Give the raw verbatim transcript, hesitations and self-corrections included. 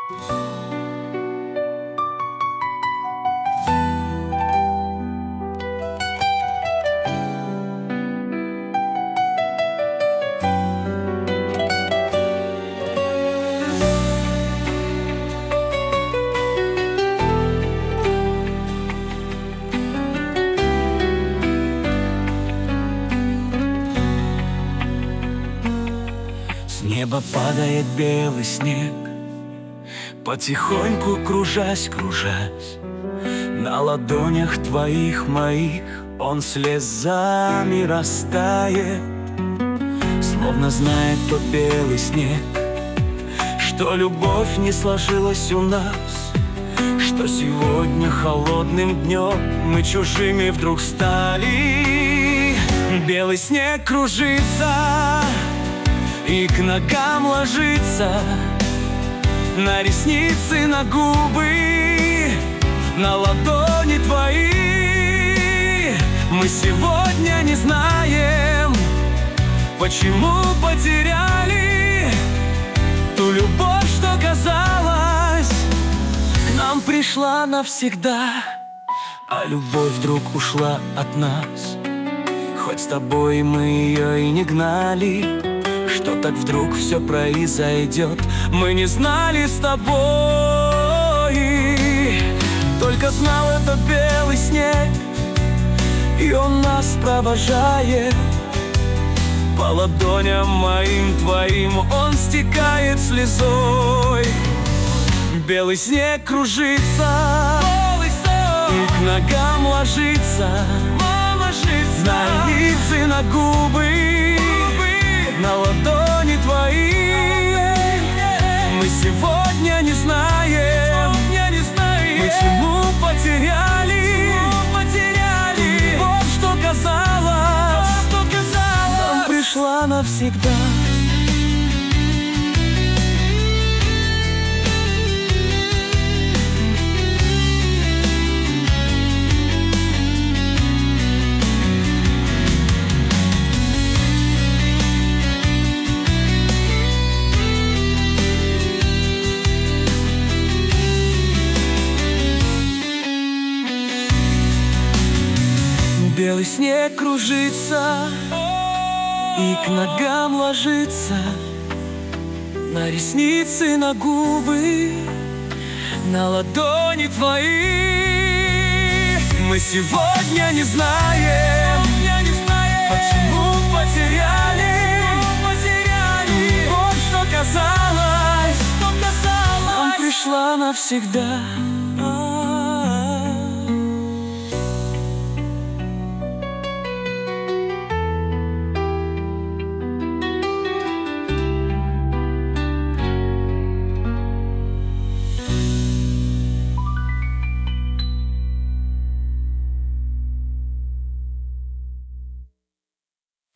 С неба падает белый снег, потихоньку кружась, кружась. На ладонях твоих, моих он слезами растает. Словно знает тот белый снег, что любовь не сложилась у нас, что сегодня холодным днем мы чужими вдруг стали. Белый снег кружится и к ногам ложится, на ресницы, на губы, на ладони твои. Мы сегодня не знаем, почему потеряли ту любовь, что казалось нам пришла навсегда, а любовь вдруг ушла от нас. Хоть с тобой мы ее и не гнали, что так вдруг все произойдет, мы не знали с тобой. Только знал этот белый снег, и он нас провожает. По ладоням моим, твоим он стекает слезой. Белый снег кружится и к ногам ложится, на лица, на губы, на ладони твои. Мы сегодня не знаем, почему потеряли любовь, что казалось нам пришла навсегда. Белый снег кружится и к ногам ложится, на ресницы, на губы, на ладони твои. Мы сегодня не знаем, почему потеряли любовь, что казалось нам пришла навсегда.